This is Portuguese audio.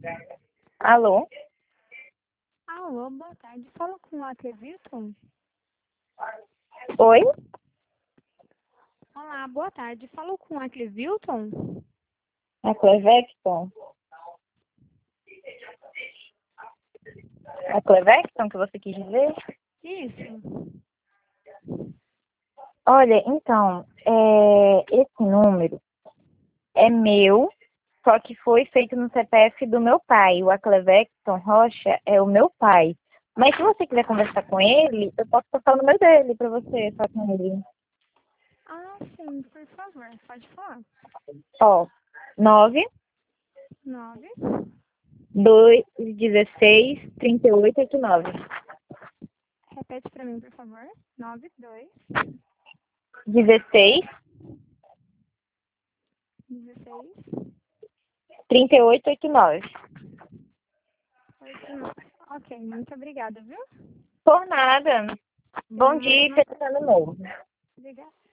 Alô? Alô, boa tarde. Fala com o Atlevilton. Oi? Olá, boa tarde. Falo com o Atlevilton. É Clevecton? É Clevecton que você quis dizer? Isso. Olha, então, esse número é meu, só que foi feito no CPF do meu pai. O Clevecton Rocha é o meu pai. Mas se você quiser conversar com ele, eu posso passar o número dele para você falar com ele. Ah, sim, por favor. Pode falar. Ó, 9 9. 2 16 38 89. Repete pra mim, por favor. 92 16 16 38 89. 89. Ok, muito obrigada, viu? Por nada. Bom Tenha dia e uma... feliz ano novo. Obrigada.